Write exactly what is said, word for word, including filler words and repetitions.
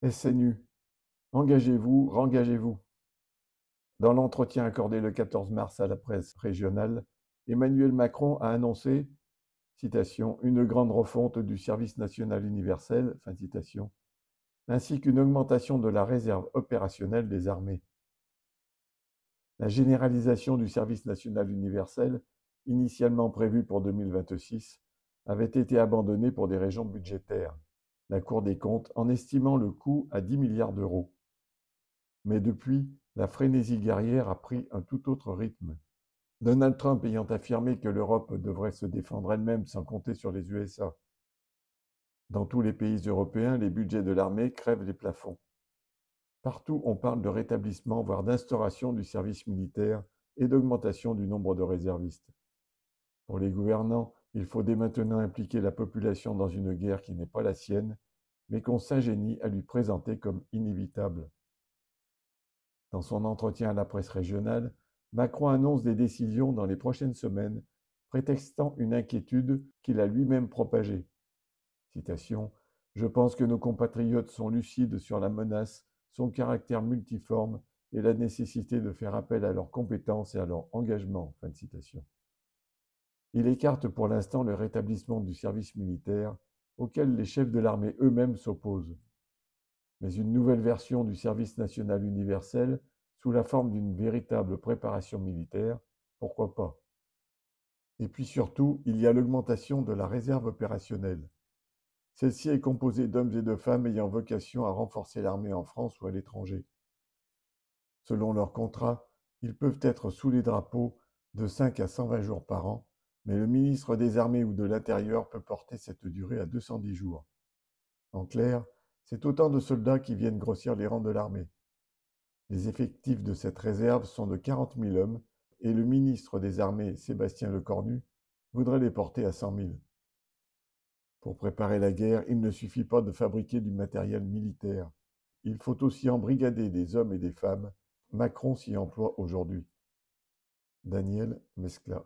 S N U, engagez-vous, rengagez-vous. Dans l'entretien accordé le quatorze mars à la presse régionale, Emmanuel Macron a annoncé, citation, une grande refonte du service national universel, fin de citation, ainsi qu'une augmentation de la réserve opérationnelle des armées. La généralisation du service national universel, initialement prévue pour deux mille vingt-six, avait été abandonnée pour des raisons budgétaires, la Cour des comptes en estimant le coût à dix milliards d'euros. Mais depuis, la frénésie guerrière a pris un tout autre rythme. Donald Trump ayant affirmé que l'Europe devrait se défendre elle-même sans compter sur les U S A. Dans tous les pays européens, les budgets de l'armée crèvent les plafonds. Partout, on parle de rétablissement, voire d'instauration du service militaire et d'augmentation du nombre de réservistes. Pour les gouvernants, il faut dès maintenant impliquer la population dans une guerre qui n'est pas la sienne, mais qu'on s'ingénie à lui présenter comme inévitable. Dans son entretien à la presse régionale, Macron annonce des décisions dans les prochaines semaines, prétextant une inquiétude qu'il a lui-même propagée. Citation, « Je pense que nos compatriotes sont lucides sur la menace, son caractère multiforme et la nécessité de faire appel à leurs compétences et à leur engagement. » Fin de citation. Il écarte pour l'instant le rétablissement du service militaire, auquel les chefs de l'armée eux-mêmes s'opposent. Mais une nouvelle version du service national universel, sous la forme d'une véritable préparation militaire, pourquoi pas? Et puis surtout, il y a l'augmentation de la réserve opérationnelle. Celle-ci est composée d'hommes et de femmes ayant vocation à renforcer l'armée en France ou à l'étranger. Selon leur contrat, ils peuvent être sous les drapeaux de cinq à cent vingt jours par an, mais le ministre des Armées ou de l'Intérieur peut porter cette durée à deux cent dix jours. En clair, c'est autant de soldats qui viennent grossir les rangs de l'armée. Les effectifs de cette réserve sont de quarante mille hommes et le ministre des Armées, Sébastien Lecornu, voudrait les porter à cent mille. Pour préparer la guerre, il ne suffit pas de fabriquer du matériel militaire. Il faut aussi embrigader des hommes et des femmes. Macron s'y emploie aujourd'hui. Daniel Mescla.